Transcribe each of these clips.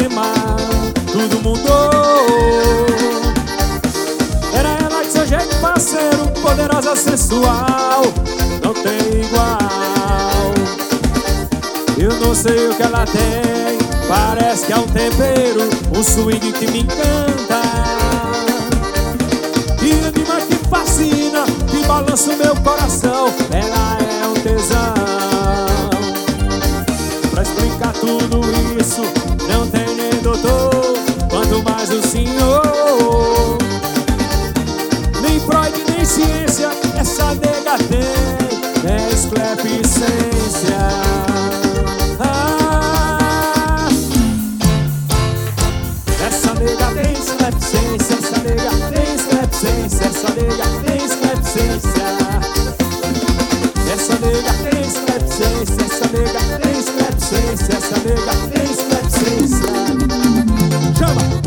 telefonema, tudo mudou. Era ela de seu jeito parceiro, poderosa, sensual, não tem igual. Eu não sei o que ela tem, parece que é um tempero, um swing que me encanta. Que anima, que fascina, que balança o meu coração. Ela é um tesão. Pra explicar tudo isso, não tem nem doutor, quanto mais o senhor. Nem Freud, nem ciência, essa nega tem, é esclepicência. Essa nega tem esclepicência, essa nega tem esclepicência, essa nega tem esclepicência. Essa nega tem esclepicência, essa nega tem esclepicência, essa nega tem esclepicência. Chama!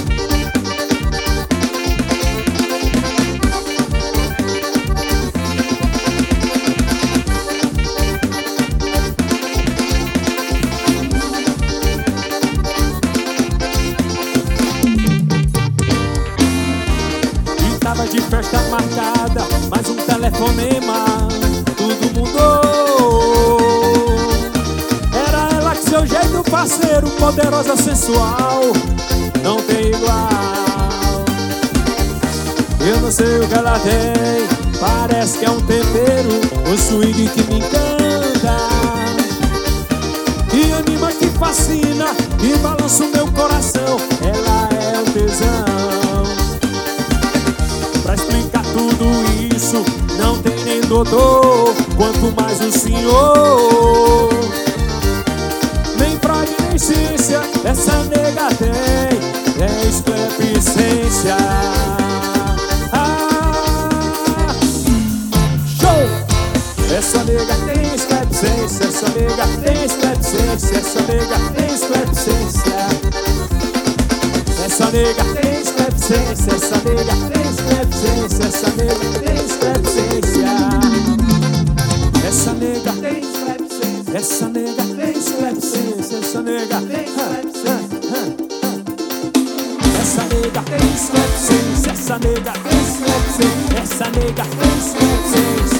Tava de festa marcada, mais um telefonema, tudo mudou. Era ela que seu jeito parceiro, poderosa, sensual, não tem igual. Eu não sei o que ela tem, parece que é um tempero, um swing que me encanta. Que anima, que fascina, que balança o meu coração. Ela é um tesão. Pra explicar tudo isso, não tem nem doutor, quanto mais o senhor. Nem Freud, nem ciência, essa nega tem, é esclepicência. Show! Essa nega tem esclepicência, essa nega tem esclepicência, essa nega tem esclepicência. Essa nega tem esclepicência, essa nega tem esclepicência, essa nega tem esclepicência. Essa nega tem esclepicência, essa nega tem esclepicência, essa nega tem esclepicência. Essa nega tem esclepicência, essa nega tem esclepicência, essa nega tem esclepicência.